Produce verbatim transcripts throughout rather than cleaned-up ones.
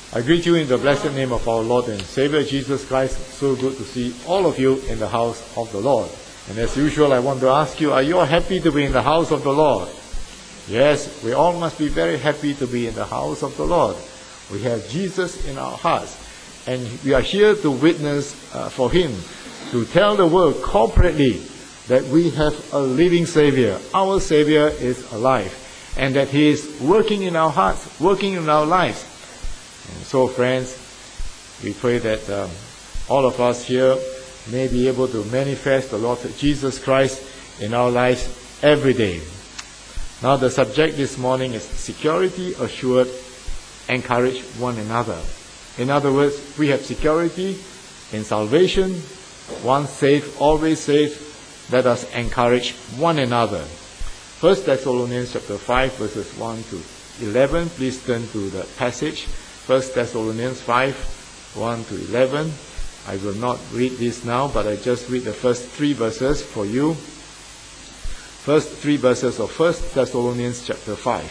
I greet you in the blessed name of our Lord and Savior Jesus Christ. So good to see all of you in the house of the Lord. And as usual, I want to ask you, are you all happy to be in the house of the Lord? Yes, we all must be very happy to be in the house of the Lord. We have Jesus in our hearts, and we are here to witness uh, for Him, to tell the world corporately that we have a living Savior. Our Savior is alive, and that He is working in our hearts, working in our lives. And so, friends, we pray that um, all of us here may be able to manifest the Lord Jesus Christ in our lives every day. Now, the subject this morning is security assured, encourage one another. In other words, we have security in salvation, once saved, always saved. Let us encourage one another. First Thessalonians chapter five, verses one to eleven. Please turn to the passage. First Thessalonians five, one to eleven. I will not read this now, but I just read the first three verses for you. First three verses of First Thessalonians chapter five.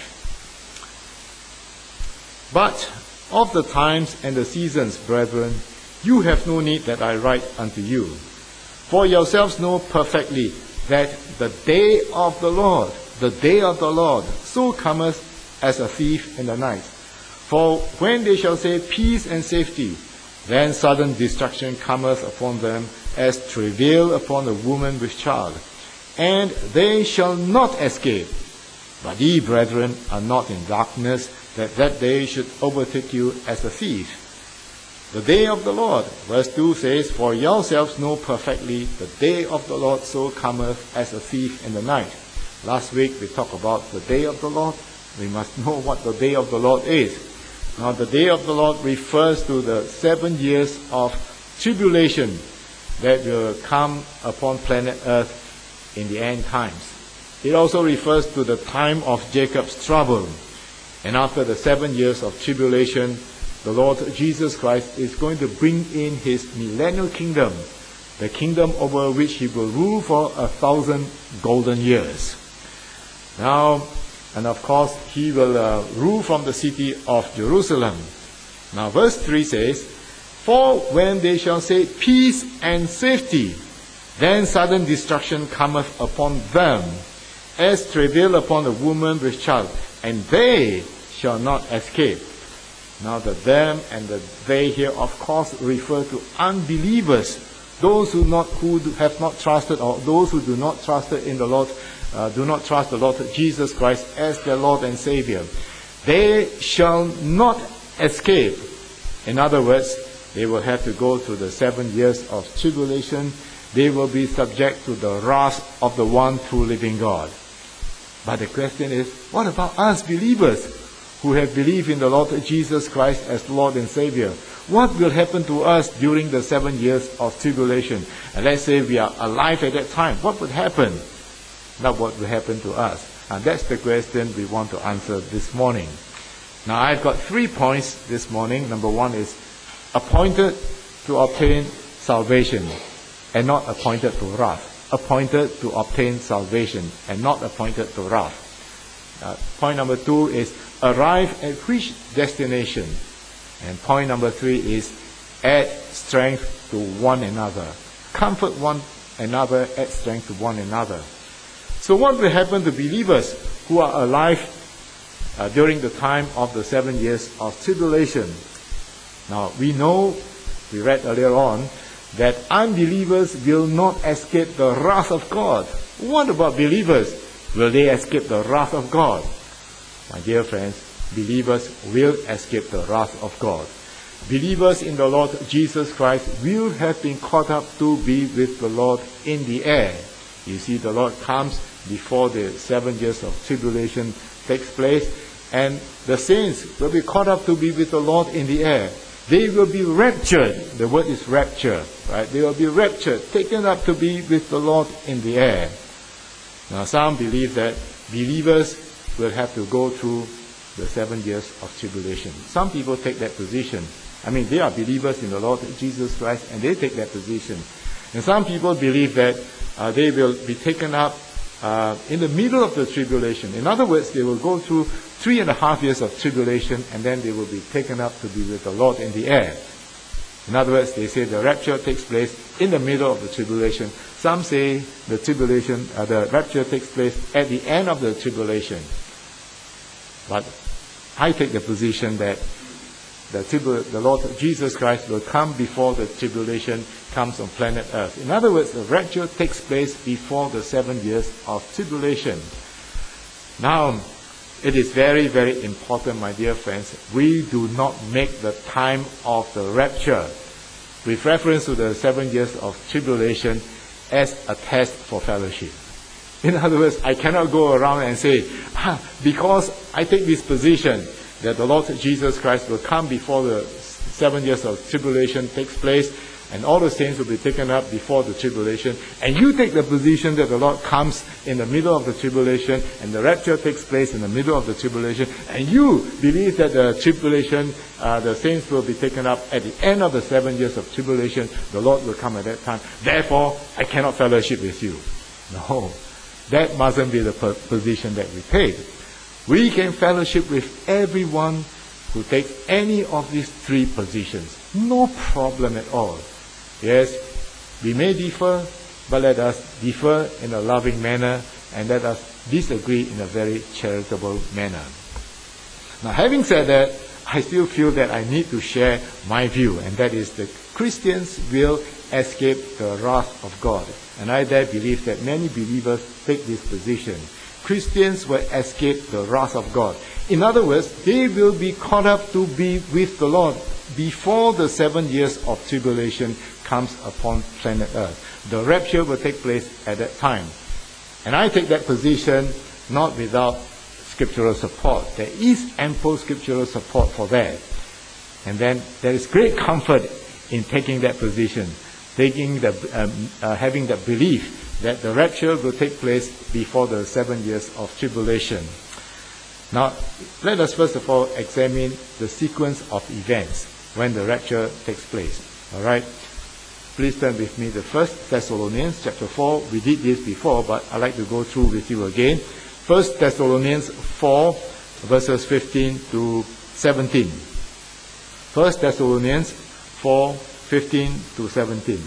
But of the times and the seasons, brethren, you have no need that I write unto you. For yourselves know perfectly that the day of the Lord, the day of the Lord, so cometh as a thief in the night. For when they shall say peace and safety, then sudden destruction cometh upon them, as travail upon a woman with child. And they shall not escape. But ye, brethren, are not in darkness, that that day should overtake you as a thief. The day of the Lord, verse two says, For yourselves know perfectly the day of the Lord so cometh as a thief in the night. Last week we talked about the day of the Lord. We must know what the day of the Lord is. Now, the day of the Lord refers to the seven years of tribulation that will come upon planet Earth in the end times. It also refers to the time of Jacob's trouble. And after the seven years of tribulation, the Lord Jesus Christ is going to bring in His millennial kingdom, the kingdom over which He will rule for a thousand golden years. Now, and of course, He will uh, rule from the city of Jerusalem. Now, verse three says, For when they shall say peace and safety, then sudden destruction cometh upon them, as travail upon a woman with child, and they shall not escape. Now, the them and the they here, of course, refer to unbelievers, those who not who have not trusted, or those who do not trust in the Lord, uh, do not trust the Lord Jesus Christ as their Lord and Savior. They shall not escape. In other words, they will have to go through the seven years of tribulation. They will be subject to the wrath of the one true living God. But the question is, what about us believers who have believed in the Lord Jesus Christ as Lord and Savior? What will happen to us during the seven years of tribulation? And let's say we are alive at that time. What would happen? Not what will happen to us. And that's the question we want to answer this morning. Now, I've got three points this morning. Number one is appointed to obtain salvation and not appointed to wrath. Appointed to obtain salvation and not appointed to wrath. Uh, point number two is arrive at which destination? And point number three is add strength to one another. Comfort one another, add strength to one another. So what will happen to believers who are alive uh, during the time of the seven years of tribulation? Now, we know, we read earlier on, that unbelievers will not escape the wrath of God. What about believers? Will they escape the wrath of God? My dear friends, believers will escape the wrath of God. Believers in the Lord Jesus Christ will have been caught up to be with the Lord in the air. You see, the Lord comes before the seven years of tribulation takes place, and the saints will be caught up to be with the Lord in the air. They will be raptured. The word is rapture, right? They will be raptured, taken up to be with the Lord in the air. Now, some believe that believers will have to go through the seven years of tribulation. Some people take that position. I mean, they are believers in the Lord Jesus Christ, and they take that position. And some people believe that uh, they will be taken up uh, in the middle of the tribulation. In other words, they will go through three and a half years of tribulation, and then they will be taken up to be with the Lord in the air. In other words, they say the rapture takes place in the middle of the tribulation. Some say the tribulation, uh, the rapture takes place at the end of the tribulation. But I take the position that the, tribul- the Lord Jesus Christ will come before the tribulation comes on planet Earth. In other words, the rapture takes place before the seven years of tribulation. Now, it is very, very important, my dear friends, we do not make the time of the rapture, with reference to the seven years of tribulation, as a test for fellowship. In other words, I cannot go around and say, ah, because I take this position that the Lord Jesus Christ will come before the seven years of tribulation takes place, and all the saints will be taken up before the tribulation, and you take the position that the Lord comes in the middle of the tribulation, and the rapture takes place in the middle of the tribulation, and you believe that the tribulation, uh, the saints will be taken up at the end of the seven years of tribulation, the Lord will come at that time, therefore I cannot fellowship with you. No, that mustn't be the position that we take. We can fellowship with everyone who takes any of these three positions. No problem at all. Yes, we may differ, but let us differ in a loving manner, and let us disagree in a very charitable manner. Now, having said that, I still feel that I need to share my view, and that is that Christians will escape the wrath of God. And I dare believe that many believers take this position. Christians will escape the wrath of God. In other words, they will be caught up to be with the Lord before the seven years of tribulation comes upon planet Earth. The rapture will take place at that time. And I take that position not without scriptural support. There is ample scriptural support for that. And then there is great comfort in taking that position, taking the, um, uh, having the belief that the rapture will take place before the seven years of tribulation. Now, let us first of all examine the sequence of events when the rapture takes place. All right? Please turn with me to First Thessalonians chapter four. We did this before, but I'd like to go through with you again. First Thessalonians four, verses fifteen to seventeen. First Thessalonians four, fifteen to seventeen.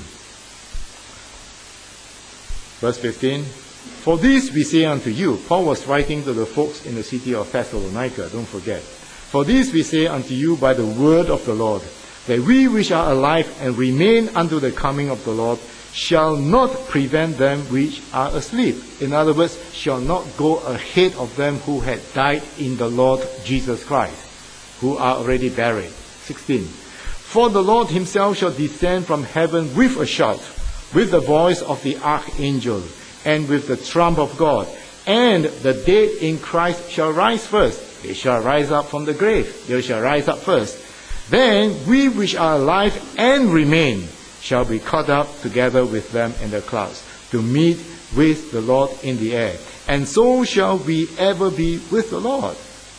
Verse fifteen. For this we say unto you, Paul was writing to the folks in the city of Thessalonica, don't forget. For this we say unto you by the word of the Lord, that we which are alive and remain unto the coming of the Lord shall not prevent them which are asleep. In other words, shall not go ahead of them who had died in the Lord Jesus Christ, who are already buried. sixteen. For the Lord himself shall descend from heaven with a shout, with the voice of the archangel, and with the trump of God, and the dead in Christ shall rise first. They shall rise up from the grave. They shall rise up first. Then we which are alive and remain shall be caught up together with them in the clouds, to meet with the Lord in the air. And so shall we ever be with the Lord.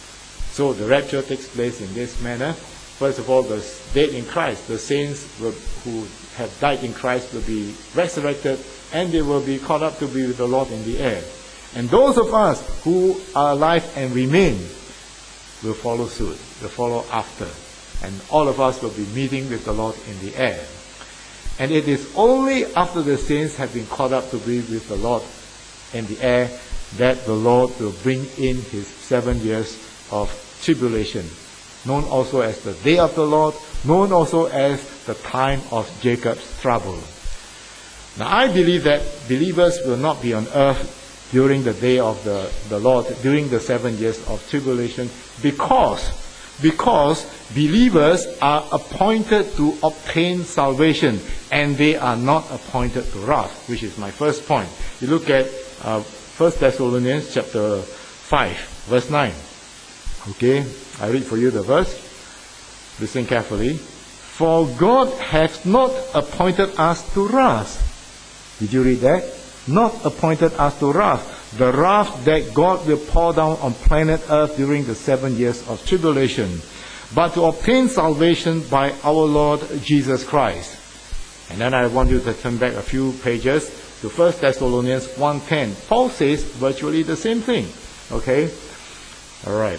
So the rapture takes place in this manner. First of all, the dead in Christ, the saints will, who have died in Christ will be resurrected, and they will be caught up to be with the Lord in the air. And those of us who are alive and remain will follow suit, will follow after. And all of us will be meeting with the Lord in the air. And it is only after the saints have been caught up to be with the Lord in the air that the Lord will bring in his seven years of tribulation, known also as the day of the Lord, known also as the time of Jacob's trouble. Now, I believe that believers will not be on earth during the day of the, the Lord, during the seven years of tribulation, because, because believers are appointed to obtain salvation, and they are not appointed to wrath, which is my first point. You look at uh, First Thessalonians chapter five, verse nine. Okay, I read for you the verse. Listen carefully. For God hath not appointed us to wrath. Did you read that? Not appointed us to wrath. The wrath that God will pour down on planet Earth during the seven years of tribulation, but to obtain salvation by our Lord Jesus Christ. And then I want you to turn back a few pages to First Thessalonians one ten. Paul says virtually the same thing. Okay? All right.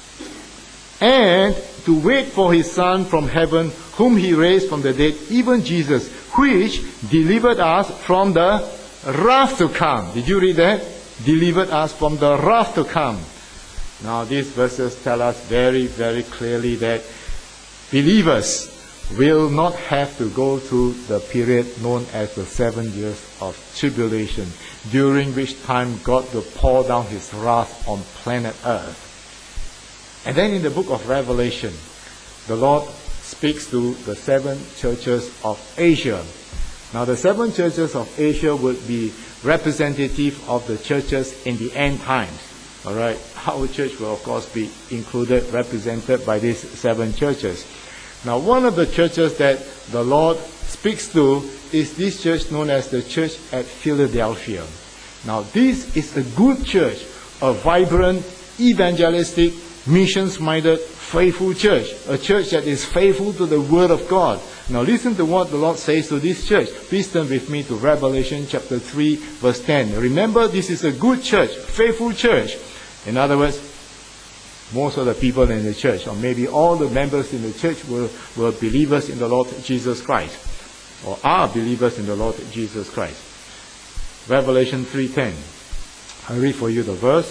And to wait for his Son from heaven, whom he raised from the dead, even Jesus, which delivered us from the wrath to come. Did you read that? Delivered us from the wrath to come. Now these verses tell us very, very clearly that believers will not have to go through the period known as the seven years of tribulation, during which time God will pour down his wrath on planet Earth. And then in the book of Revelation, the Lord speaks to the seven churches of Asia. Now the seven churches of Asia would be representative of the churches in the end times. All right, our church will of course be included, represented by these seven churches. Now one of the churches that the Lord speaks to is this church known as the church at Philadelphia. Now this is a good church, a vibrant, evangelistic, missions-minded, faithful church, a church that is faithful to the Word of God. Now listen to what the Lord says to this church. Please turn with me to Revelation chapter three, verse ten. Remember, this is a good church, faithful church. In other words, most of the people in the church, or maybe all the members in the church, were, were believers in the Lord Jesus Christ, or are believers in the Lord Jesus Christ. Revelation three ten. I read for you the verse.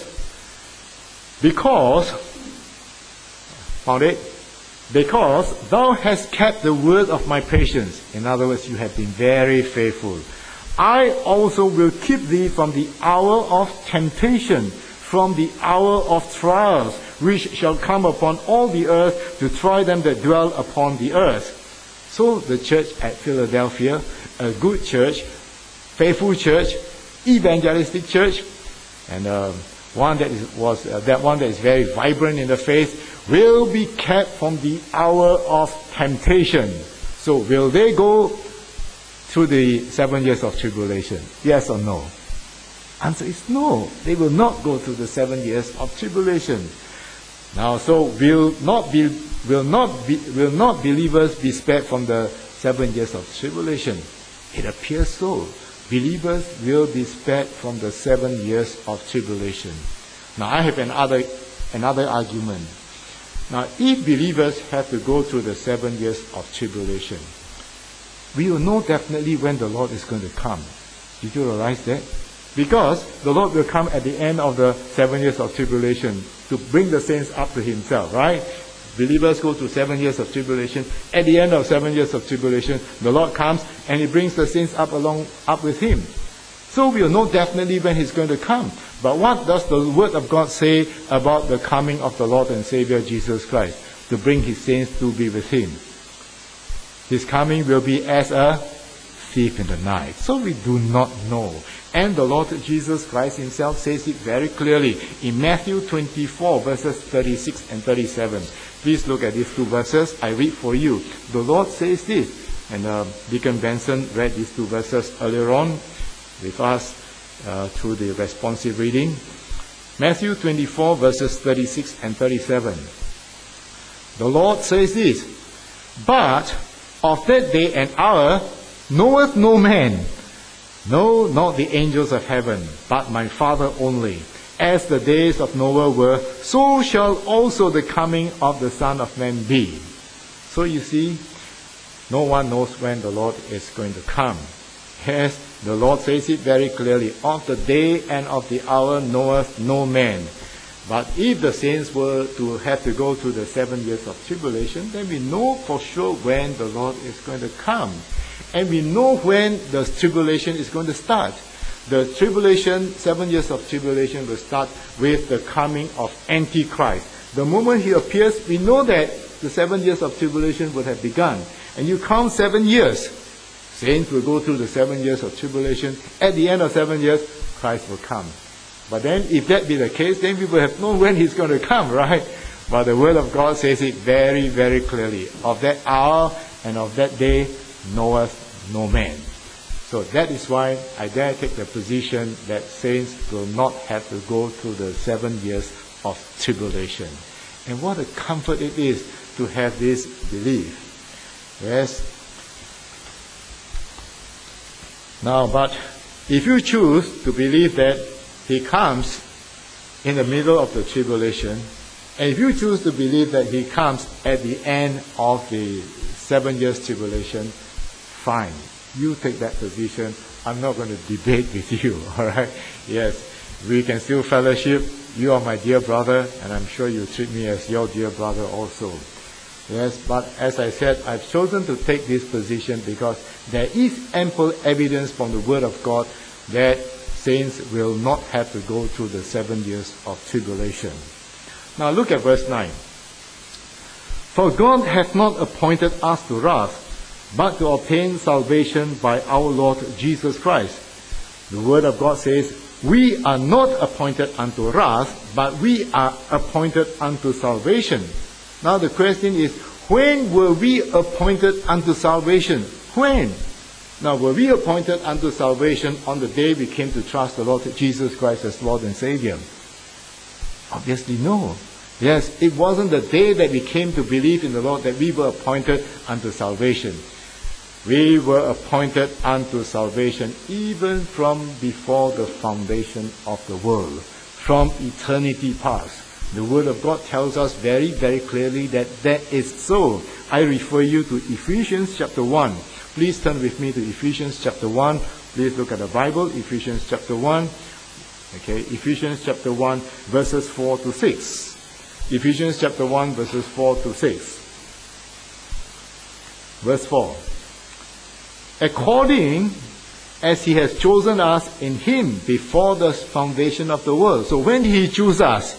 Because, found it? Because thou hast kept the word of my patience. In other words, you have been very faithful. I also will keep thee from the hour of temptation, from the hour of trials, which shall come upon all the earth, to try them that dwell upon the earth. So the church at Philadelphia, a good church, faithful church, evangelistic church, and uh, one that is, was uh, that one that is very vibrant in the faith, will be kept from the hour of temptation. So will they go through the seven years of tribulation? Yes or no? Answer is no. They will not go through the seven years of tribulation. Now, so will not be will not be will not believers be spared from the seven years of tribulation? It appears so. Believers will be spared from the seven years of tribulation. Now, I have another another argument. Now, if believers have to go through the seven years of tribulation, we will know definitely when the Lord is going to come. Did you realize that? Because the Lord will come at the end of the seven years of tribulation to bring the saints up to himself, right? Believers go through seven years of tribulation. At the end of seven years of tribulation, the Lord comes and he brings the saints up along up with him. So we'll know definitely when he's going to come. But what does the Word of God say about the coming of the Lord and Savior Jesus Christ to bring his saints to be with him? His coming will be as a thief in the night. So we do not know. And the Lord Jesus Christ himself says it very clearly in Matthew twenty-four, verses thirty-six and thirty-seven. Please look at these two verses. I read for you. The Lord says this, and uh, Deacon Benson read these two verses earlier on with us uh, through the responsive reading. Matthew twenty-four, verses thirty-six and thirty-seven. The Lord says this, but of that day and hour knoweth no man, no, not the angels of heaven, but my Father only. As the days of Noah were, so shall also the coming of the Son of Man be. So you see, no one knows when the Lord is going to come. Yes, the Lord says it very clearly. Of the day and of the hour knoweth no man. But if the saints were to have to go through the seven years of tribulation, then we know for sure when the Lord is going to come. And we know when the tribulation is going to start. The tribulation, seven years of tribulation will start with the coming of Antichrist. The moment he appears, we know that the seven years of tribulation would have begun. And you count seven years. Saints will go through the seven years of tribulation. At the end of seven years, Christ will come. But then, if that be the case, then we will have known when he's going to come, right? But the Word of God says it very, very clearly. Of that hour and of that day knoweth no man. So that is why I dare take the position that saints will not have to go through the seven years of tribulation. And what a comfort it is to have this belief. Yes. Now, but If you choose to believe that he comes in the middle of the tribulation, and if you choose to believe that he comes at the end of the seven years tribulation, fine. You take that position. I'm not going to debate with you, all right? Yes, we can still fellowship. You are my dear brother, and I'm sure you treat me as your dear brother also. Yes, but as I said, I've chosen to take this position because there is ample evidence from the Word of God that saints will not have to go through the seven years of tribulation. Now look at verse nine. For God hath not appointed us to wrath, but to obtain salvation by our Lord Jesus Christ. The Word of God says, we are not appointed unto wrath, but we are appointed unto salvation. Now the question is, when were we appointed unto salvation? When? Now, were we appointed unto salvation on the day we came to trust the Lord Jesus Christ as Lord and Savior? Obviously no. Yes, it wasn't the day that we came to believe in the Lord that we were appointed unto salvation. We were appointed unto salvation even from before the foundation of the world, from eternity past. The Word of God tells us very, very clearly that that is so. I refer you to Ephesians chapter one. Please turn with me to Ephesians chapter one. Please look at the Bible, Ephesians chapter one. Okay, Ephesians chapter one, verses four to six. Ephesians chapter one, verses four to six. Verse four. According as he has chosen us in him before the foundation of the world. So when did he choose us?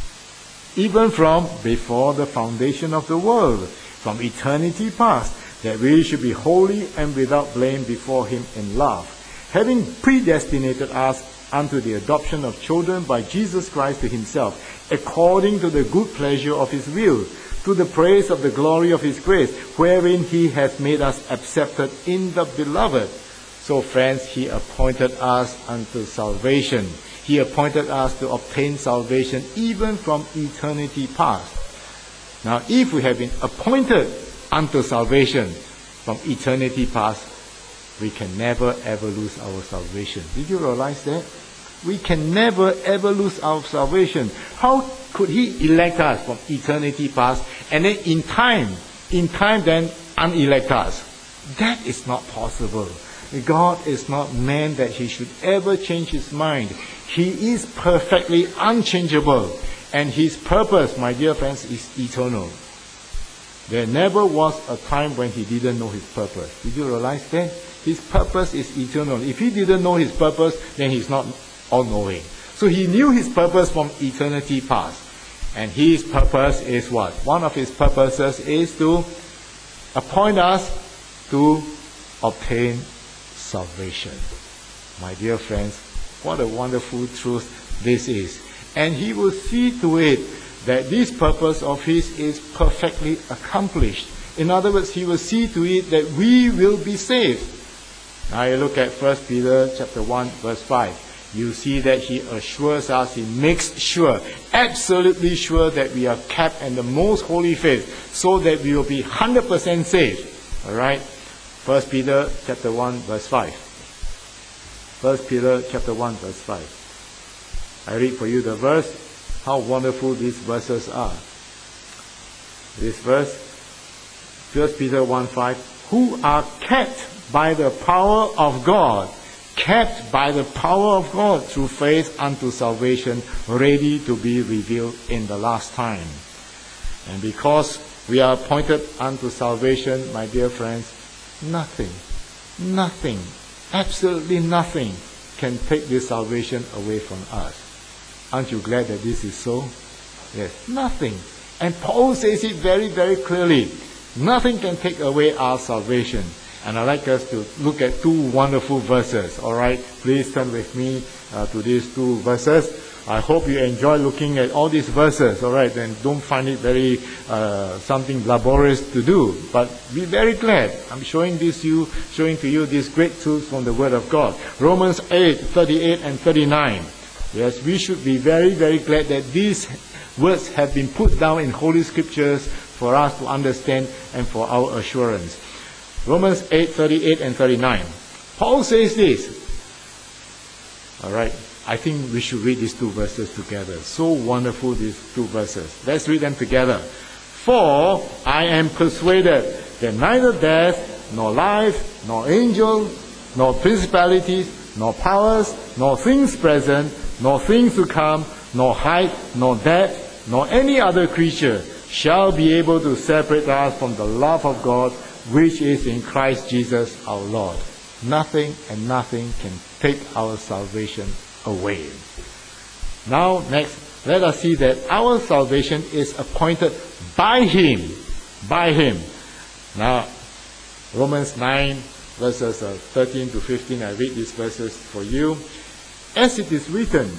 Even from before the foundation of the world, from eternity past, that we should be holy and without blame before him in love, having predestinated us unto the adoption of children by Jesus Christ to himself, according to the good pleasure of his will, to the praise of the glory of his grace, wherein he hath made us accepted in the beloved. So friends, he appointed us unto salvation. He appointed us to obtain salvation even from eternity past. Now, if we have been appointed unto salvation from eternity past, we can never ever lose our salvation. Did you realize that? We can never ever lose our salvation. How could he elect us from eternity past and then in time, in time then unelect us? That is not possible. God is not man that he should ever change his mind. He is perfectly unchangeable. And his purpose, my dear friends, is eternal. There never was a time when he didn't know his purpose. Did you realize that? His purpose is eternal. If he didn't know his purpose, then he's not all-knowing. So he knew his purpose from eternity past. And his purpose is what? One of his purposes is to appoint us to obtain salvation. My dear friends, what a wonderful truth this is. And he will see to it that this purpose of his is perfectly accomplished. In other words, he will see to it that we will be saved. Now you look at First Peter chapter one, verse five. You see that he assures us, he makes sure, absolutely sure that we are kept in the most holy faith, so that we will be one hundred percent saved. Alright? First Peter chapter one, verse five. First Peter chapter one, verse five. I read for you the verse. How wonderful these verses are. This verse, First Peter one five, who are kept by the power of God, kept by the power of God through faith unto salvation, ready to be revealed in the last time. And because we are appointed unto salvation, my dear friends, nothing, nothing, absolutely nothing can take this salvation away from us. Aren't you glad that this is so? Yes, nothing. And Paul says it very, very clearly. Nothing can take away our salvation. And I'd like us to look at two wonderful verses. All right, please turn with me uh, to these two verses. I hope you enjoy looking at all these verses. All right, and don't find it very uh, something laborious to do. But be very glad. I'm showing this you, showing to you these great truths from the Word of God. Romans eight, thirty-eight and thirty-nine. Yes, we should be very, very glad that these words have been put down in Holy Scriptures for us to understand and for our assurance. Romans eight, thirty-eight and thirty-nine. Paul says this, All right. I think we should read these two verses together. So wonderful, these two verses. Let's read them together. For I am persuaded that neither death, nor life, nor angels, nor principalities, nor powers, nor things present, nor things to come, nor height, nor depth, nor any other creature shall be able to separate us from the love of God, which is in Christ Jesus our Lord. Nothing and nothing can take our salvation away. Now, next, let us see that our salvation is appointed by Him. By Him. Now, Romans nine, verses uh, thirteen to fifteen, I read these verses for you. As it is written,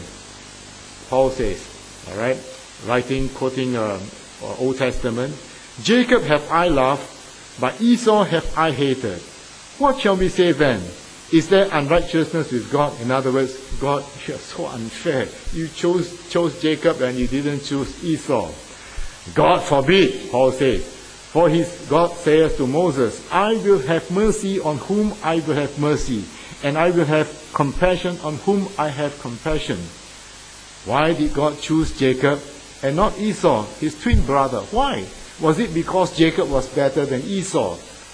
Paul says, all right, writing, quoting uh, Old Testament, Jacob have I loved, but Esau have I hated. What shall we say then? Is there unrighteousness with God? In other words, God, you're so unfair. You chose, chose Jacob and you didn't choose Esau. God forbid, Paul says. For his God says to Moses, I will have mercy on whom I will have mercy, and I will have compassion on whom I have compassion. Why did God choose Jacob and not Esau, his twin brother? Why? Was it because Jacob was better than Esau?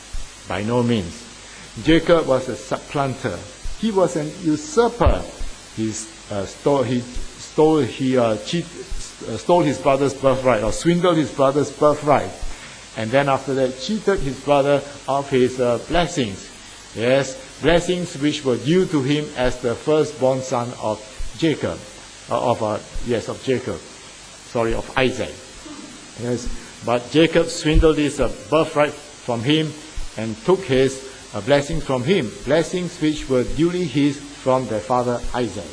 By no means. Jacob was a supplanter. He was an usurper. He uh, stole, he stole, he uh, cheat, uh, stole his brother's birthright, or swindled his brother's birthright, and then after that cheated his brother of his uh, blessings. Yes, blessings which were due to him as the firstborn son of Jacob, uh, of uh, yes, of Jacob. Sorry, of Isaac. Yes, but Jacob swindled his uh, birthright from him and took his uh, blessings from him, blessings which were duly his from their father Isaac.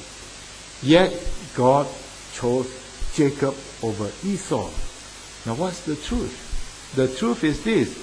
Yet God chose Jacob over Esau. Now what's the truth? The truth is this: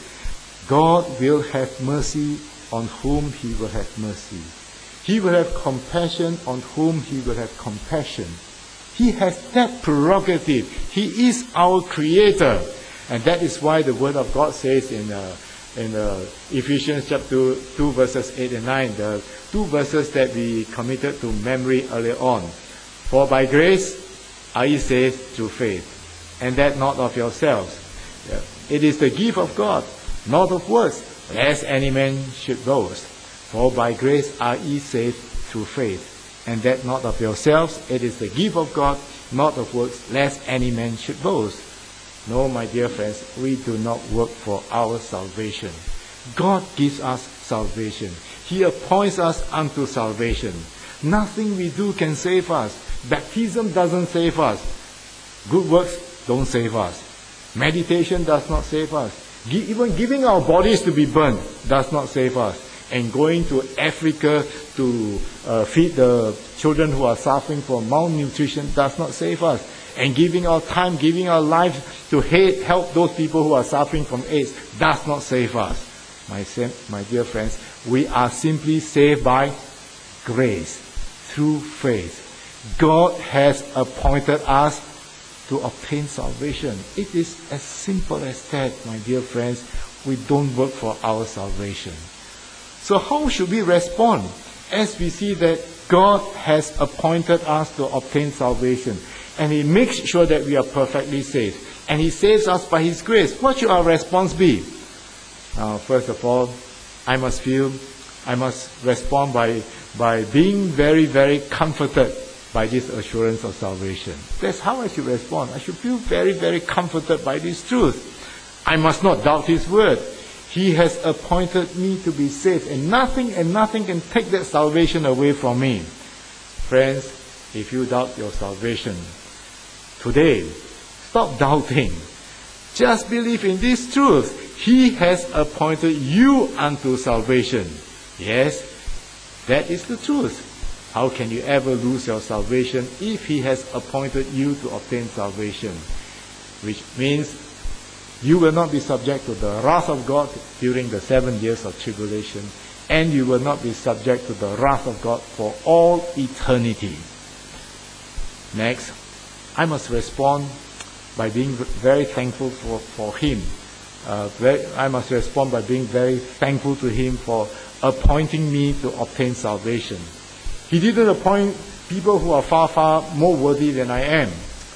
God will have mercy on whom He will have mercy. He will have compassion on whom He will have compassion. He has that prerogative. He is our Creator. And that is why the Word of God says in uh, in uh, Ephesians chapter two, verses eight and nine, the two verses that we committed to memory earlier on. For by grace are ye saved through faith, and that not of yourselves. Yeah. It is the gift of God, not of works, lest any man should boast. For by grace are ye saved through faith, and that not of yourselves. It is the gift of God, not of works, lest any man should boast. No, my dear friends, we do not work for our salvation. God gives us salvation. He appoints us unto salvation. Nothing we do can save us. Baptism doesn't save us. Good works don't save us. Meditation does not save us. Even giving our bodies to be burned does not save us. And going to Africa to uh, feed the children who are suffering from malnutrition does not save us. And giving our time, giving our lives to help those people who are suffering from AIDS does not save us. My, my dear friends, we are simply saved by grace, through faith. God has appointed us to obtain salvation. It is as simple as that, my dear friends. We don't work for our salvation. So how should we respond as we see that God has appointed us to obtain salvation, and He makes sure that we are perfectly saved, and He saves us by His grace? What should our response be? Now, first of all, I must feel, I must respond by, by being very, very comforted by this assurance of salvation. That's how I should respond. I should feel very, very comforted by this truth. I must not doubt His word. He has appointed me to be saved, and nothing and nothing can take that salvation away from me. Friends, if you doubt your salvation today, stop doubting. Just believe in this truth. He has appointed you unto salvation. Yes, that is the truth. How can you ever lose your salvation if He has appointed you to obtain salvation? Which means you will not be subject to the wrath of God during the seven years of tribulation, and you will not be subject to the wrath of God for all eternity. Next, I must respond by being very thankful for, for Him. Uh, very, I must respond by being very thankful to Him for appointing me to obtain salvation. He didn't appoint people who are far, far more worthy than I am.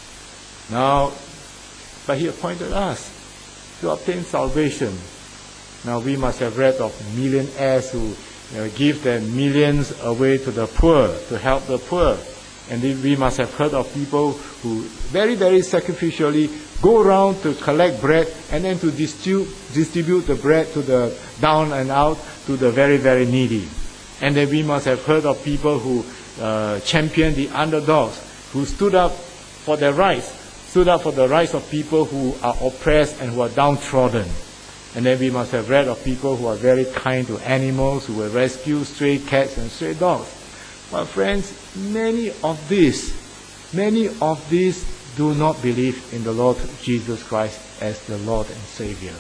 Now, but he appointed us to obtain salvation. Now, we must have read of millionaires who you know, give their millions away to the poor, to help the poor. And we must have heard of people who very, very sacrificially go around to collect bread and then to distribute, distribute the bread to the down and out, to the very, very needy. And then we must have heard of people who uh, championed the underdogs, who stood up for their rights, stood up for the rights of people who are oppressed and who are downtrodden. And then we must have read of people who are very kind to animals, who will rescue stray cats and stray dogs. But friends, many of these, many of these do not believe in the Lord Jesus Christ as the Lord and Savior.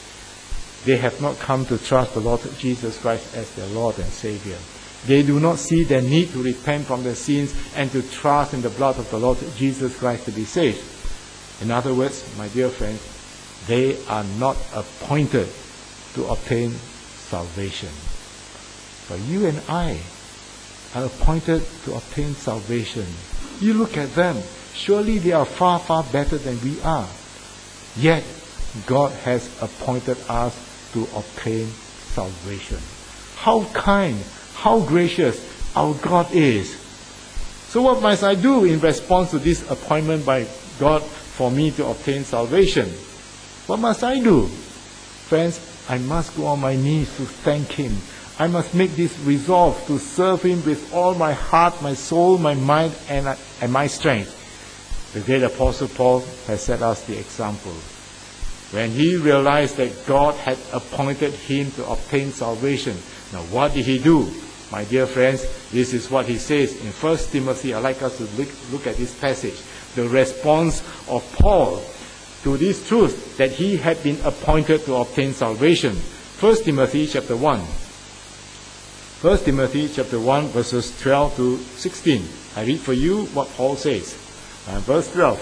They have not come to trust the Lord Jesus Christ as their Lord and Savior. They do not see their need to repent from their sins and to trust in the blood of the Lord Jesus Christ to be saved. In other words, my dear friends, they are not appointed to obtain salvation. But you and I are appointed to obtain salvation. You look at them. Surely they are far, far better than we are. Yet, God has appointed us to obtain salvation. How kind, how gracious our God is. So what must I do in response to this appointment by God for me to obtain salvation? What must I do? Friends, I must go on my knees to thank Him. I must make this resolve to serve Him with all my heart, my soul, my mind, and, and my strength. The great Apostle Paul has set us the example. When he realized that God had appointed him to obtain salvation, now what did he do? My dear friends, this is what he says in First Timothy. I'd like us to look, look at this passage. The response of Paul to this truth that he had been appointed to obtain salvation. First Timothy chapter one. First Timothy chapter one, verses twelve to sixteen. I read for you what Paul says. Uh, verse twelve.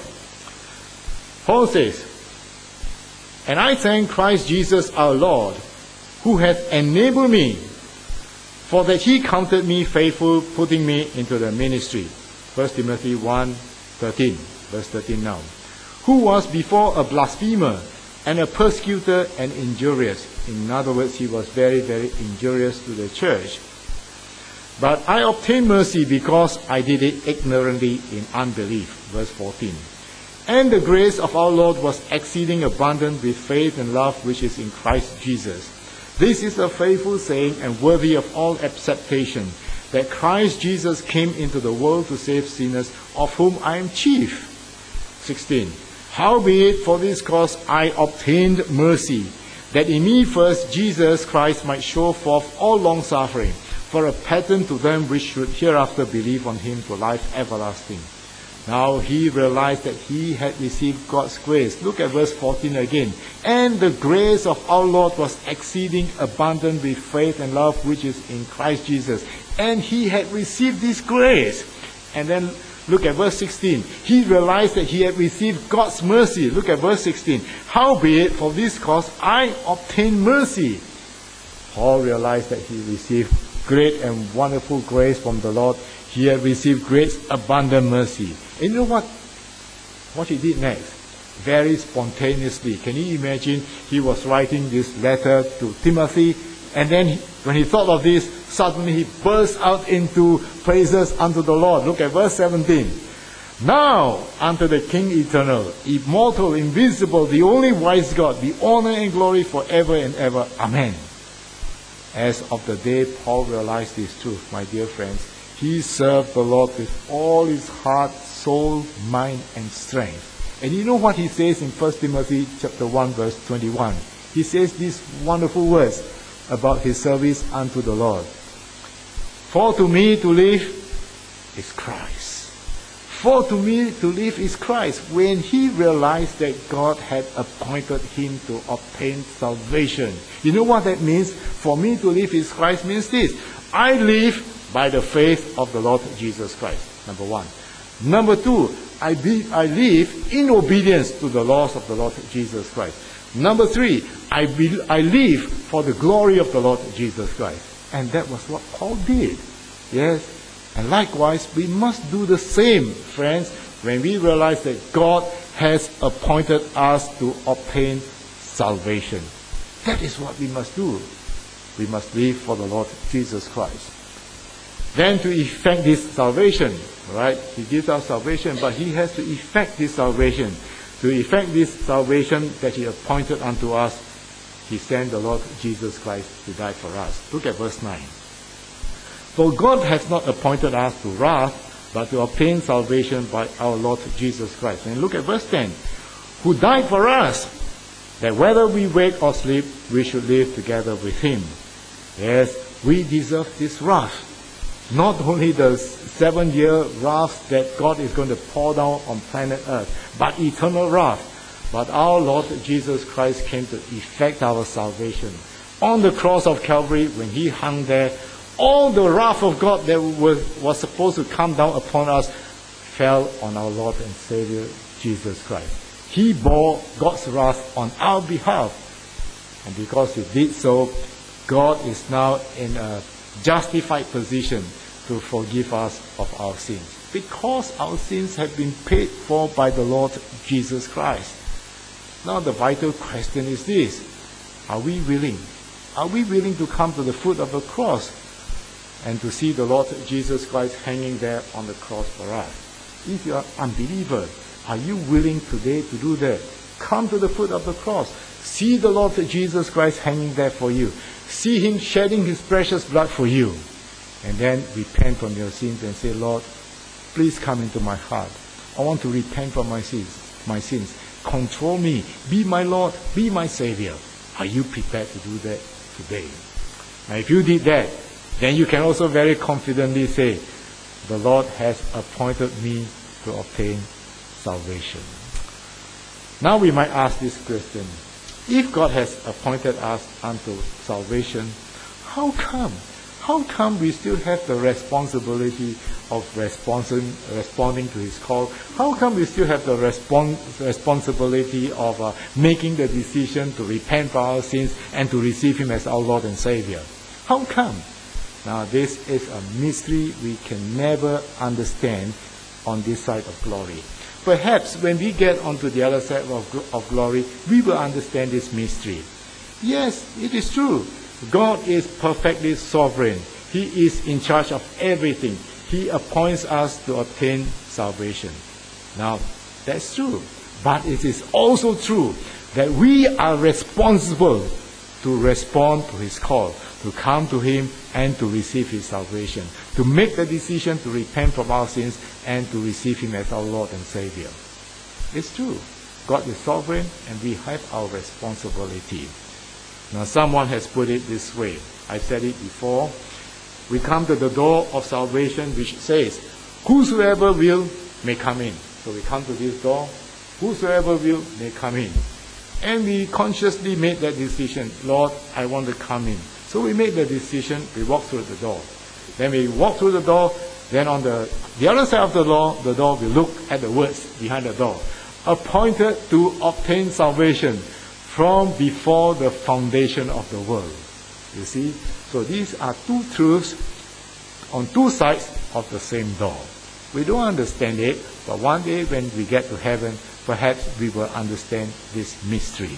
Paul says, "And I thank Christ Jesus our Lord, who hath enabled me, for that He counted me faithful, putting me into the ministry." First Timothy one, thirteen. Verse thirteen now. "Who was before a blasphemer, and a persecutor and injurious." In other words, he was very, very injurious to the church. "But I obtained mercy because I did it ignorantly in unbelief." Verse fourteen. "And the grace of our Lord was exceeding abundant with faith and love which is in Christ Jesus. This is a faithful saying and worthy of all acceptation, that Christ Jesus came into the world to save sinners, of whom I am chief." sixteen. "Howbeit for this cause I obtained mercy, that in me first Jesus Christ might show forth all long-suffering, for a pattern to them which should hereafter believe on Him to life everlasting." Now he realized that he had received God's grace. Look at verse fourteen again. "And the grace of our Lord was exceeding abundant with faith and love which is in Christ Jesus." And he had received this grace. And then look at verse sixteen. He realized that he had received God's mercy. Look at verse sixteen. "Howbeit for this cause I obtained mercy." Paul realized that he received great and wonderful grace from the Lord. He had received great abundant mercy. And you know what? What he did next? Very spontaneously. Can you imagine? He was writing this letter to Timothy, and then he, when he thought of this, suddenly he burst out into praises unto the Lord. Look at verse seventeen. "Now unto the King eternal, immortal, invisible, the only wise God, be honor and glory forever and ever. Amen." As of the day Paul realized this truth, my dear friends, he served the Lord with all his heart, soul, mind, and strength. And you know what he says in First Timothy chapter one, verse twenty-one? He says these wonderful words about his service unto the Lord. "For to me to live is Christ." For to me to live is Christ. When he realized that God had appointed him to obtain salvation. You know what that means? For me to live is Christ means this. I live by the faith of the Lord Jesus Christ. Number one. Number two, I, be, I live in obedience to the laws of the Lord Jesus Christ. Number three, I, be, I live for the glory of the Lord Jesus Christ. And that was what Paul did. Yes, And likewise, we must do the same, friends, when we realize that God has appointed us to obtain salvation. That is what we must do. We must live for the Lord Jesus Christ. Then to effect this salvation, right? He gives us salvation, but He has to effect this salvation. To effect this salvation that He appointed unto us, He sent the Lord Jesus Christ to die for us. Look at verse nine. For God has not appointed us to wrath, but to obtain salvation by our Lord Jesus Christ. And look at verse ten. Who died for us, that whether we wake or sleep, we should live together with Him. Yes, we deserve this wrath. Not only the seven-year wrath that God is going to pour down on planet Earth, but eternal wrath. But our Lord Jesus Christ came to effect our salvation. On the cross of Calvary, when He hung there, all the wrath of God that was, was supposed to come down upon us fell on our Lord and Savior, Jesus Christ. He bore God's wrath on our behalf. And because He did so, God is now in a justified position to forgive us of our sins. Because our sins have been paid for by the Lord Jesus Christ. Now the vital question is this. Are we willing? Are we willing to come to the foot of the cross and to see the Lord Jesus Christ hanging there on the cross for us? If you are an unbeliever, are you willing today to do that? Come to the foot of the cross. See the Lord Jesus Christ hanging there for you. See Him shedding His precious blood for you. And then repent from your sins and say, Lord, please come into my heart. I want to repent from my sins. My sins. Control me. Be my Lord. Be my Savior. Are you prepared to do that today? Now, if you did that, then you can also very confidently say, the Lord has appointed me to obtain salvation. Now we might ask this question. If God has appointed us unto salvation, how come? How come we still have the responsibility of responding, responding to His call? How come we still have the respons- responsibility of uh, making the decision to repent for our sins and to receive Him as our Lord and Savior? How come? Now this is a mystery we can never understand on this side of glory. Perhaps when we get onto the other side of, of glory, we will understand this mystery. Yes, it is true. God is perfectly sovereign. He is in charge of everything. He appoints us to obtain salvation. Now, that's true. But it is also true that we are responsible to respond to His call, to come to Him and to receive His salvation, to make the decision to repent from our sins and to receive Him as our Lord and Savior. It's true. God is sovereign and we have our responsibility. Now someone has put it this way. I said it before. We come to the door of salvation which says, whosoever will may come in. So we come to this door, whosoever will may come in. And we consciously made that decision, Lord, I want to come in. So we made the decision, we walk through the door. Then we walk through the door, then on the, the other side of the door, the door, we look at the words behind the door. Appointed to obtain salvation from before the foundation of the world. You see? So these are two truths on two sides of the same door. We don't understand it, but one day when we get to heaven, perhaps we will understand this mystery.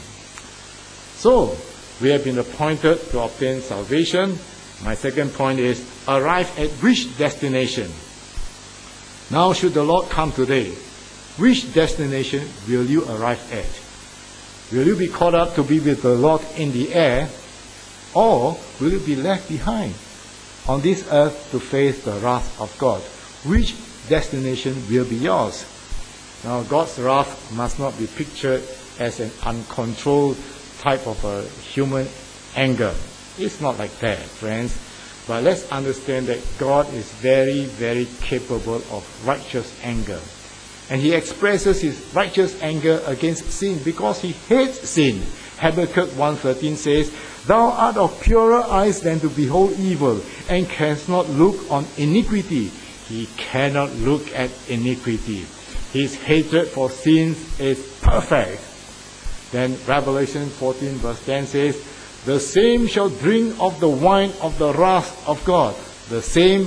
So, we have been appointed to obtain salvation. My second point is, arrive at which destination? Now, should the Lord come today, which destination will you arrive at? Will you be caught up to be with the Lord in the air, or will you be left behind on this earth to face the wrath of God? Which destination will be yours? Now, God's wrath must not be pictured as an uncontrolled type of a human anger. It's not like that, friends. But let's understand that God is very, very capable of righteous anger. And He expresses His righteous anger against sin because He hates sin. Habakkuk one thirteen says, Thou art of purer eyes than to behold evil, and canst not look on iniquity. He cannot look at iniquity. His hatred for sins is perfect. Then Revelation fourteen verse ten says, The same shall drink of the wine of the wrath of God. The same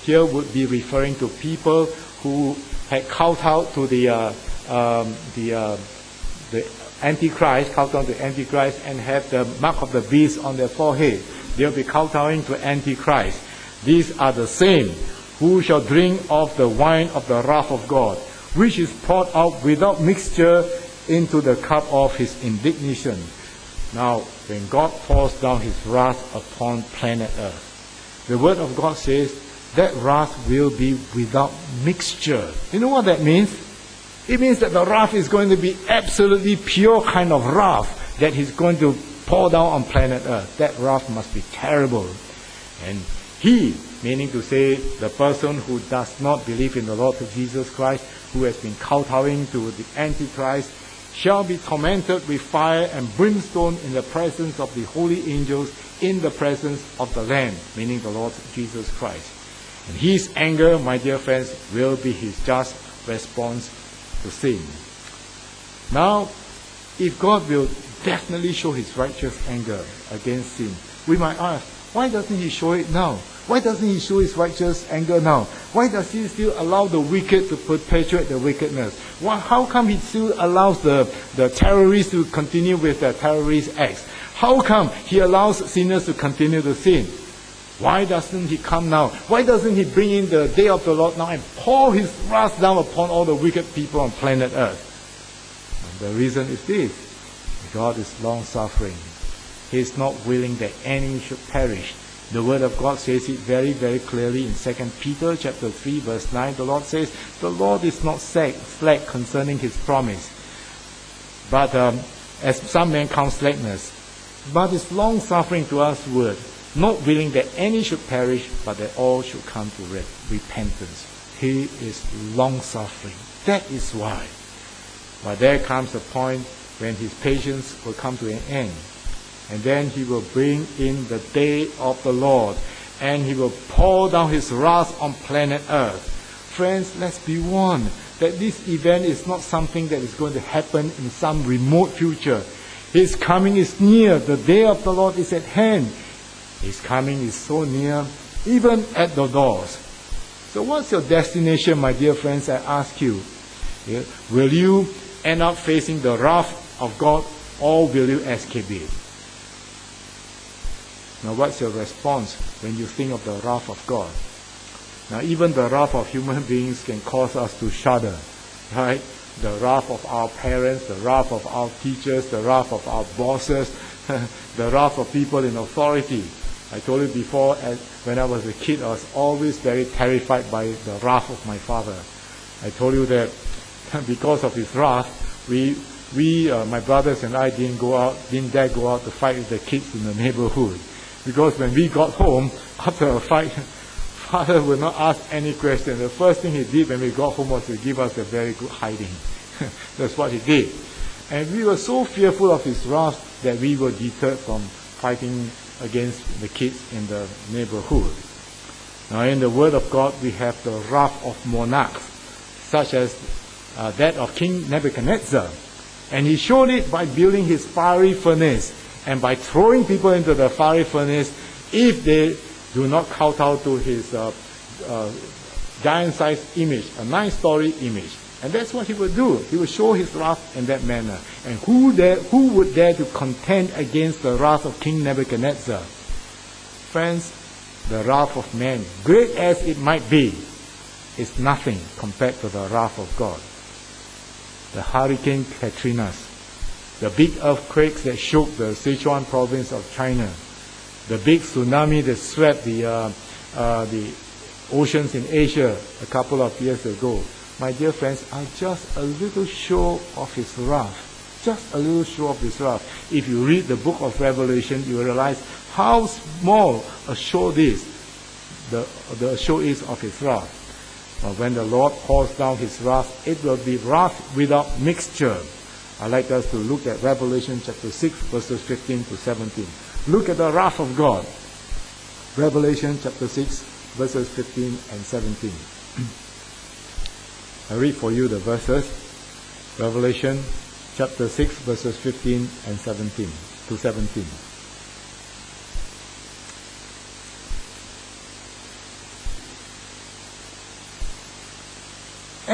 here would be referring to people who had kowtowed to the uh, um, the uh, the Antichrist, kowtowed to Antichrist, and have the mark of the beast on their forehead. They'll be kowtowing to Antichrist. These are the same who shall drink of the wine of the wrath of God, which is poured out without mixture into the cup of his indignation. Now, when God pours down his wrath upon planet Earth, the Word of God says that wrath will be without mixture. You know what that means? It means that the wrath is going to be absolutely pure kind of wrath that he's going to pour down on planet Earth. That wrath must be terrible. And he, meaning to say the person who does not believe in the Lord Jesus Christ, who has been kowtowing to the Antichrist, shall be tormented with fire and brimstone in the presence of the holy angels, in the presence of the Lamb, meaning the Lord Jesus Christ. And his anger, my dear friends, will be his just response to sin. Now, if God will definitely show his righteous anger against sin, we might ask, why doesn't he show it now? Why doesn't he show his righteous anger now? Why does he still allow the wicked to perpetuate the wickedness? Why, how come he still allows the, the terrorists to continue with their terrorist acts? How come he allows sinners to continue to sin? Why doesn't he come now? Why doesn't he bring in the day of the Lord now and pour his wrath down upon all the wicked people on planet Earth? And the reason is this: God is long-suffering. He is not willing that any should perish. The Word of God says it very, very clearly in Second Peter chapter three, verse nine. The Lord says, the Lord is not slack concerning his promise, but um, as some men count slackness, but is long-suffering to us word, not willing that any should perish, but that all should come to re- repentance. He is long-suffering. That is why. But there comes a point when his patience will come to an end. And then he will bring in the day of the Lord, and he will pour down his wrath on planet Earth. Friends, let's be warned that this event is not something that is going to happen in some remote future. His coming is near. The day of the Lord is at hand. His coming is so near, even at the doors. So what's your destination, my dear friends? I ask you. Yeah? Will you end up facing the wrath of God, or will you escape it? Now, what's your response when you think of the wrath of God? Now, even the wrath of human beings can cause us to shudder, right? The wrath of our parents, the wrath of our teachers, the wrath of our bosses, the wrath of people in authority. I told you before, as when I was a kid, I was always very terrified by the wrath of my father. I told you that because of his wrath, we, we, uh, my brothers and I didn't go out, didn't dare go out to fight with the kids in the neighborhood. Because when we got home, after a fight, father would not ask any question. The first thing he did when we got home was to give us a very good hiding. That's what he did. And we were so fearful of his wrath that we were deterred from fighting against the kids in the neighborhood. Now, in the Word of God, we have the wrath of monarchs, such as uh, that of King Nebuchadnezzar. And he showed it by building his fiery furnace, and by throwing people into the fiery furnace if they do not kowtow to his uh, uh, giant-sized image, a nine-story image. And that's what he would do. He would show his wrath in that manner. And who dare, who would dare to contend against the wrath of King Nebuchadnezzar? Friends, the wrath of man, great as it might be, is nothing compared to the wrath of God. The Hurricane Katrinas, the big earthquakes that shook the Sichuan province of China, the big tsunami that swept the, uh, uh, the oceans in Asia a couple of years ago, my dear friends, are just a little show of his wrath. Just a little show of his wrath. If you read the book of Revelation, you will realize how small a show this, the, the show is of his wrath. But when the Lord pours down his wrath, it will be wrath without mixture. I'd like us to look at Revelation chapter six, verses fifteen to seventeen. Look at the wrath of God. Revelation chapter six, verses fifteen and seventeen. I read for you the verses. Revelation chapter six, verses fifteen and seventeen to seventeen.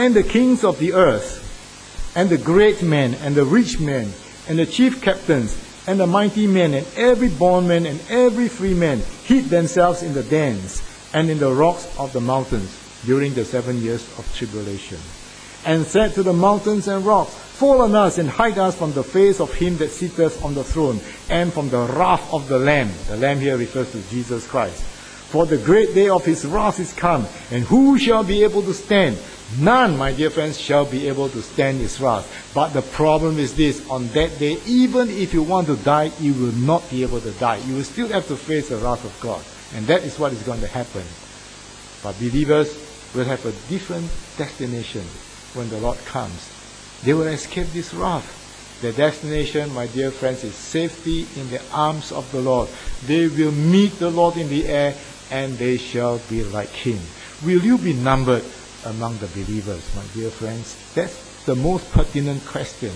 and the kings of the earth, and the great men, and the rich men, and the chief captains, and the mighty men, and every bondman, and every free man, hid themselves in the dens, and in the rocks of the mountains, during the seven years of tribulation. And said to the mountains and rocks, Fall on us, and hide us from the face of him that sitteth on the throne, and from the wrath of the Lamb. The Lamb here refers to Jesus Christ. For the great day of his wrath is come, and who shall be able to stand? None, my dear friends, shall be able to stand his wrath. But the problem is this, on that day, even if you want to die, you will not be able to die. You will still have to face the wrath of God. And that is what is going to happen. But believers will have a different destination when the Lord comes. They will escape this wrath. Their destination, my dear friends, is safety in the arms of the Lord. They will meet the Lord in the air, and they shall be like him. Will you be numbered among the believers, my dear friends? That's the most pertinent question.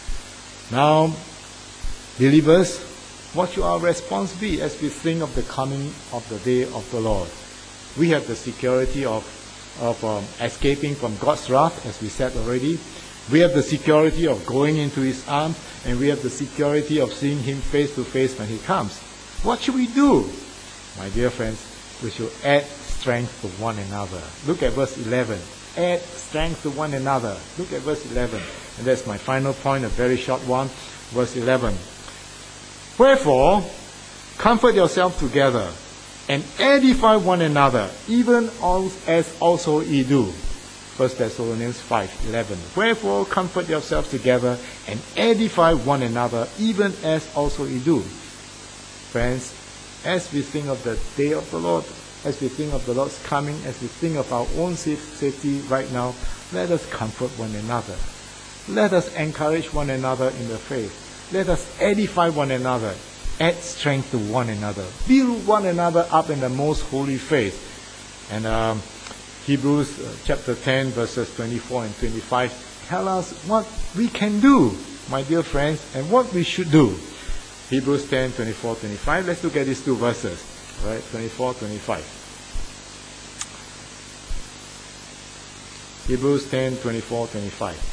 Now, believers, what should our response be as we think of the coming of the day of the Lord? We have the security of, of um, escaping from God's wrath, as we said already. We have the security of going into his arms, and we have the security of seeing him face to face when he comes. What should we do? My dear friends, we should add strength to one another. Look at verse eleven. Add strength to one another. Look at verse eleven. And that's my final point, a very short one. Verse eleven. Wherefore, comfort yourselves together, and edify one another, even as also ye do. First Thessalonians five eleven. Wherefore, comfort yourselves together, and edify one another, even as also ye do. Friends, as we think of the day of the Lord, as we think of the Lord's coming, as we think of our own safety right now, let us comfort one another. Let us encourage one another in the faith. Let us edify one another. Add strength to one another. Build one another up in the most holy faith. And um, Hebrews uh, chapter ten, verses twenty-four and twenty-five tell us what we can do, my dear friends, and what we should do. Hebrews ten, twenty-four, twenty-five. Let's look at these two verses. Right, twenty-four, twenty-five. Hebrews ten, twenty-four, twenty-five.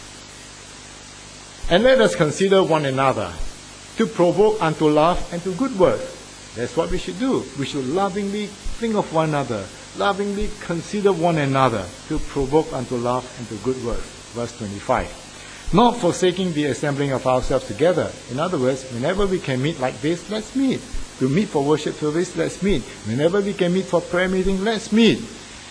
And let us consider one another, to provoke unto love and to good works. That's what we should do. We should lovingly think of one another, lovingly consider one another, to provoke unto love and to good works. Verse twenty-five. Not forsaking the assembling of ourselves together. In other words, whenever we can meet like this, let's meet. To meet for worship service, let's meet. Whenever we can meet for prayer meeting, let's meet.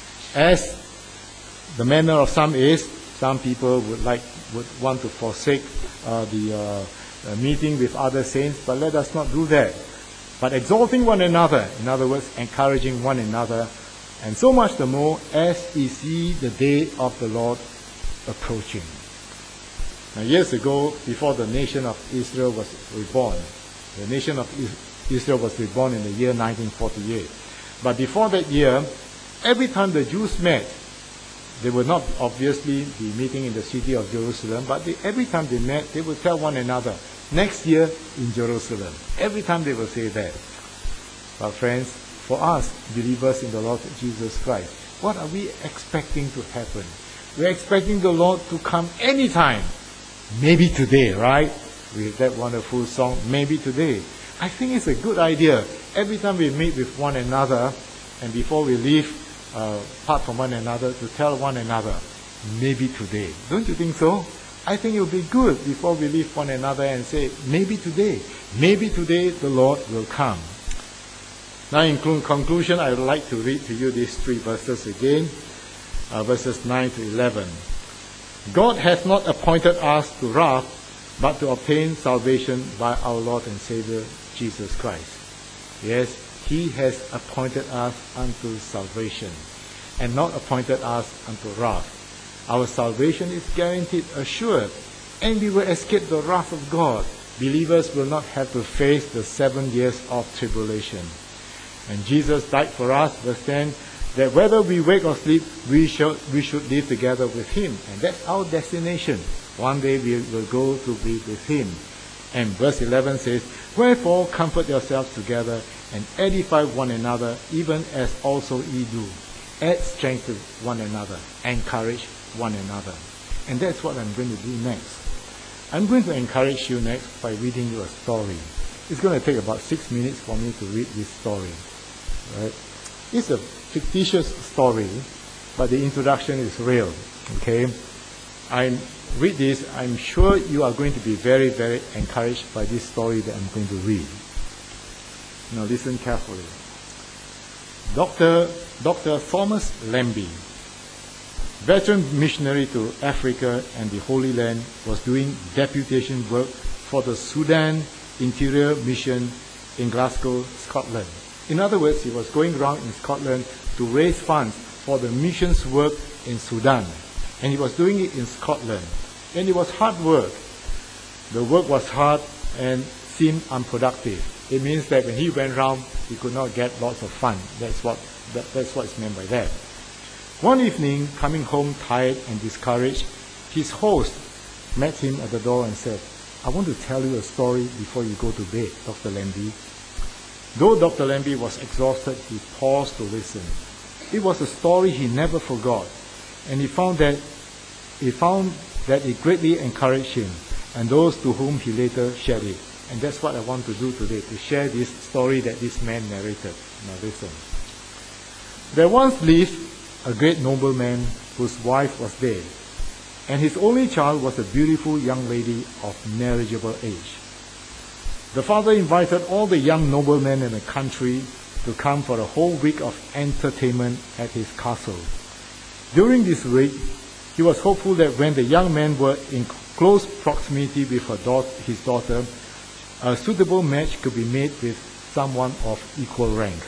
As the manner of some is, some people would like would want to forsake uh, the uh, uh, meeting with other saints, but let us not do that. But exalting one another, in other words, encouraging one another, and so much the more as we see the day of the Lord approaching. Now, years ago, before the nation of Israel was reborn, the nation of Israel was reborn in the year nineteen forty-eight. But before that year, every time the Jews met, they would not obviously be meeting in the city of Jerusalem, but they, every time they met, they would tell one another, next year in Jerusalem. Every time they will say that. But friends, for us, believers in the Lord Jesus Christ, what are we expecting to happen? We're expecting the Lord to come anytime. Maybe today, right? With that wonderful song, Maybe Today. I think it's a good idea. Every time we meet with one another, and before we leave, uh, part from one another, to tell one another, maybe today. Don't you think so? I think it would be good before we leave one another and say, maybe today. Maybe today the Lord will come. Now in conclusion, I would like to read to you these three verses again. Uh, verses nine to eleven. God hath not appointed us to wrath, but to obtain salvation by our Lord and Savior, Jesus Christ. Yes, He has appointed us unto salvation, and not appointed us unto wrath. Our salvation is guaranteed, assured, and we will escape the wrath of God. Believers will not have to face the seven years of tribulation. And Jesus died for us, verse ten, that whether we wake or sleep, we should, we should live together with Him. And that's our destination. One day we will go to be with Him. And verse eleven says, wherefore comfort yourselves together and edify one another, even as also ye do. Add strength to one another. Encourage one another. And that's what I'm going to do next. I'm going to encourage you next by reading you a story. It's going to take about six minutes for me to read this story. Right? It's a fictitious story, but the introduction is real. Okay? I read this, I'm sure you are going to be very, very encouraged by this story that I'm going to read. Now listen carefully. Doctor Doctor Thomas Lambie, veteran missionary to Africa and the Holy Land, was doing deputation work for the Sudan Interior Mission in Glasgow, Scotland. In other words, he was going around in Scotland to raise funds for the missions work in Sudan. And he was doing it in Scotland. And it was hard work. The work was hard and seemed unproductive. It means that when he went around, he could not get lots of fun. That's what that, that's what is meant by that. One evening, coming home tired and discouraged, his host met him at the door and said, "I want to tell you a story before you go to bed, Doctor Lambie." Though Doctor Lambie was exhausted, he paused to listen. It was a story he never forgot, and he found that he found that it greatly encouraged him and those to whom he later shared it. And that's what I want to do today, to share this story that this man narrated. Now listen. There once lived a great nobleman whose wife was dead, and his only child was a beautiful young lady of marriageable age. The father invited all the young noblemen in the country to come for a whole week of entertainment at his castle. During this week, he was hopeful that when the young men were in close proximity with her daughter, his daughter, a suitable match could be made with someone of equal rank.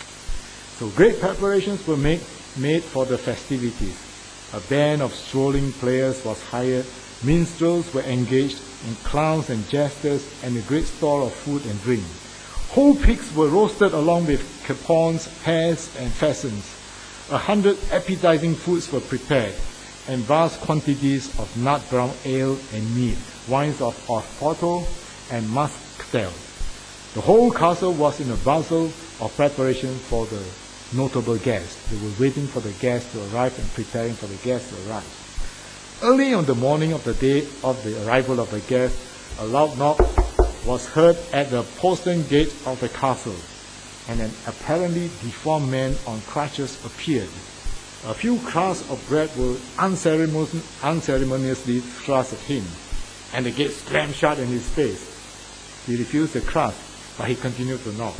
So great preparations were made, made for the festivities. A band of strolling players was hired, minstrels were engaged, and clowns and jesters, and a great store of food and drink. Whole pigs were roasted along with capons, hares, and pheasants. A hundred appetizing foods were prepared, and vast quantities of nut brown ale and mead, wines of Oporto and muscatel. The whole castle was in a bustle of preparation for the notable guests. They were waiting for the guests to arrive and preparing for the guests to arrive. Early on the morning of the day of the arrival of the guests, a loud knock was heard at the postern gate of the castle, and an apparently deformed man on crutches appeared. A few crusts of bread were unceremonious, unceremoniously thrust at him, and the gate slammed shut in his face. He refused the crust, but he continued to knock.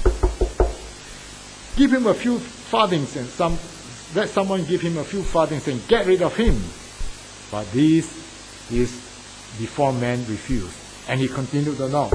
Give him a few farthings and some, let someone give him a few farthings and get rid of him. But this, this deformed man refused, and he continued to knock.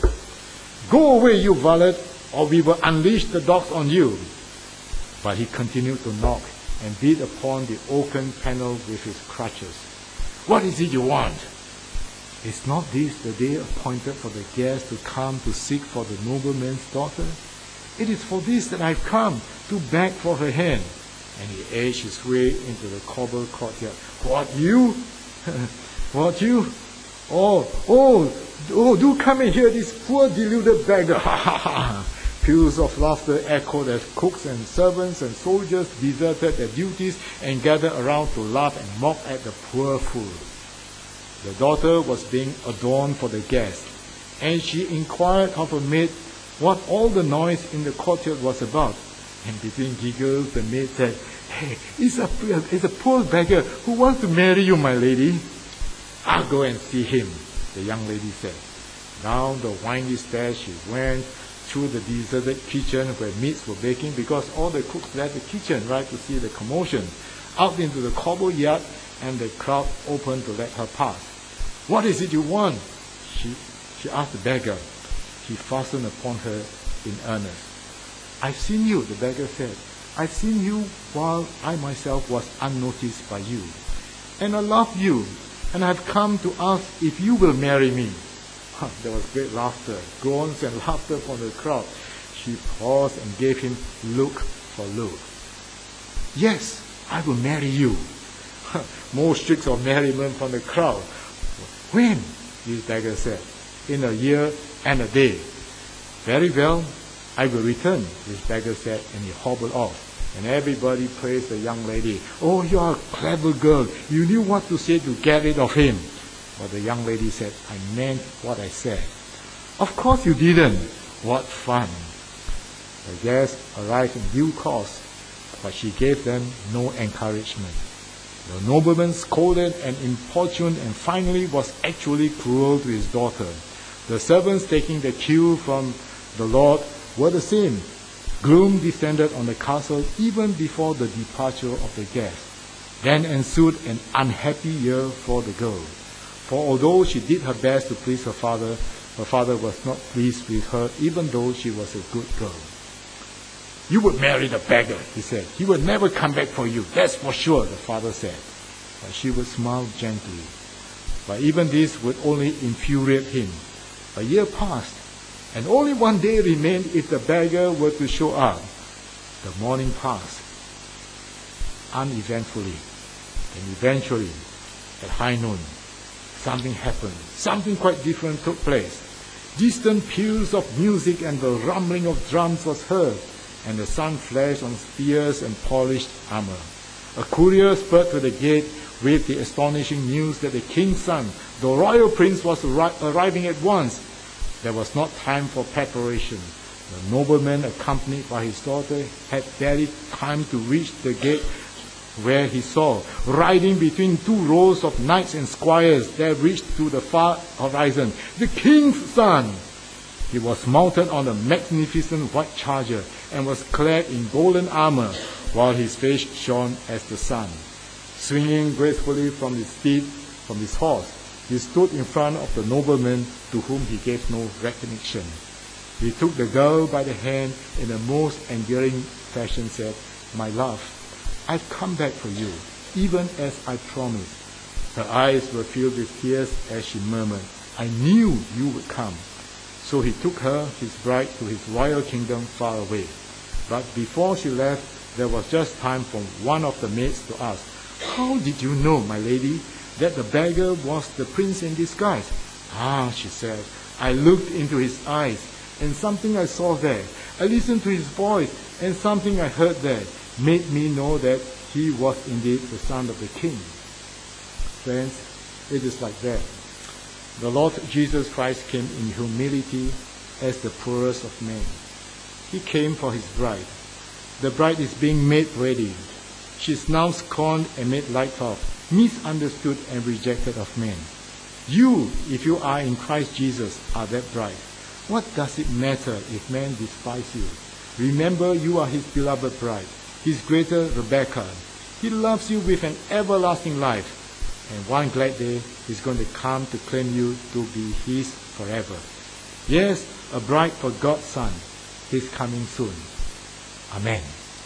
Go away, you varlet, or we will unleash the dogs on you. But he continued to knock and beat upon the oaken panel with his crutches. What is it you want? Is not this the day appointed for the guests to come to seek for the nobleman's daughter? It is for this that I've come, to beg for her hand. And he edged his way into the cobbled courtyard. What, you? What, you? Oh, oh, oh, do come and hear this poor deluded beggar. Ha ha ha. Peals of laughter echoed as cooks and servants and soldiers deserted their duties and gathered around to laugh and mock at the poor fool. The daughter was being adorned for the guests, and she inquired of her maid what all the noise in the courtyard was about. And between giggles, the maid said, "Hey, it's a, it's a poor beggar who wants to marry you, my lady." "I'll go and see him," the young lady said. Down the windy stairs she went, through the deserted kitchen where meats were baking, because all the cooks left the kitchen, right, to see the commotion, out into the cobbled yard, and the crowd opened to let her pass. "What is it you want?" She, she asked the beggar. He fastened upon her in earnest. "I've seen you," the beggar said. "I've seen you while I myself was unnoticed by you. And I love you, and I've come to ask if you will marry me." There was great laughter, groans and laughter from the crowd. She paused and gave him look for look. "Yes, I will marry you." More shrieks of merriment from the crowd. "When?" this beggar said. "In a year and a day." "Very well, I will return," this beggar said, and he hobbled off. And everybody praised the young lady. Oh, you are a clever girl. You knew what to say to get rid of him. But the young lady said, I meant what I said. Of course you didn't. What fun. The guests arrived in due course, but she gave them no encouragement. The nobleman scolded and importuned and finally was actually cruel to his daughter. The servants taking the cue from the Lord were the same. Gloom descended on the castle even before the departure of the guests. Then ensued an unhappy year for the girl. For although she did her best to please her father, her father was not pleased with her even though she was a good girl. You would marry the beggar, he said. He would never come back for you, that's for sure, the father said. But she would smile gently. But even this would only infuriate him. A year passed, and only one day remained if the beggar were to show up. The morning passed, uneventfully, and eventually, at high noon, something happened. Something quite different took place. Distant peals of music and the rumbling of drums was heard, and the sun flashed on spears and polished armor. A courier spurred to the gate with the astonishing news that the king's son, the royal prince, was arri- arriving at once. There was not time for preparation. The nobleman, accompanied by his daughter, had barely time to reach the gate where he saw, riding between two rows of knights and squires that reached to the far horizon, the king's son. He was mounted on a magnificent white charger and was clad in golden armor, while his face shone as the sun. Swinging gracefully from his steed, from his horse, he stood in front of the nobleman to whom he gave no recognition. He took the girl by the hand in the most endearing fashion, said, My love, I've come back for you, even as I promised. Her eyes were filled with tears as she murmured, I knew you would come. So he took her, his bride, to his royal kingdom far away. But before she left, there was just time for one of the maids to ask, How did you know, my lady, that the beggar was the prince in disguise? Ah, she said, I looked into his eyes, and something I saw there. I listened to his voice, and something I heard there made me know that he was indeed the son of the king. Friends, it is like that. The Lord Jesus Christ came in humility as the poorest of men. He came for his bride. The bride is being made ready. She is now scorned and made light of, misunderstood and rejected of men. You, if you are in Christ Jesus, are that bride. What does it matter if men despise you? Remember, you are his beloved bride, his greater Rebecca. He loves you with an everlasting life. And one glad day, he's going to come to claim you to be his forever. Yes, a bride for God's Son. He's coming soon. Amen.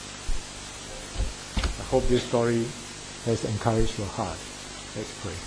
I hope this story has encouraged your heart. Let's pray.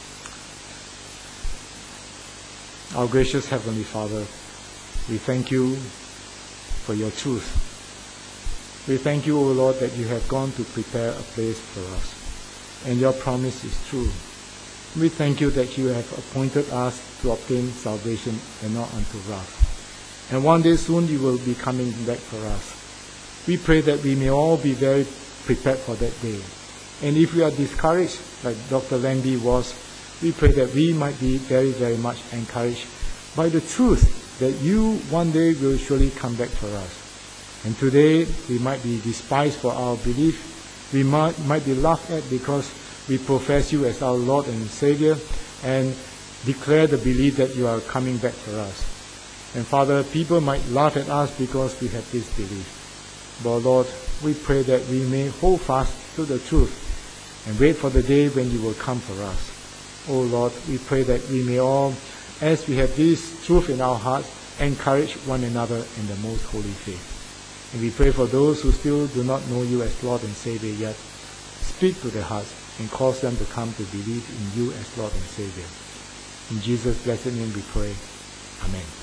Our gracious Heavenly Father, we thank you for your truth. We thank you, O Lord, that you have gone to prepare a place for us. And your promise is true. We thank you that you have appointed us to obtain salvation and not unto wrath. And one day soon you will be coming back for us. We pray that we may all be very prepared for that day. And if we are discouraged, like Doctor Landy was, we pray that we might be very, very much encouraged by the truth that you one day will surely come back for us. And today we might be despised for our belief. We might, might be laughed at because we profess you as our Lord and Savior and declare the belief that you are coming back for us. And Father, people might laugh at us because we have this belief. But Lord, we pray that we may hold fast to the truth and wait for the day when you will come for us. Oh Lord, we pray that we may all, as we have this truth in our hearts, encourage one another in the most holy faith. And we pray for those who still do not know you as Lord and Savior yet. Speak to their hearts and cause them to come to believe in you as Lord and Savior. In Jesus' blessed name we pray. Amen.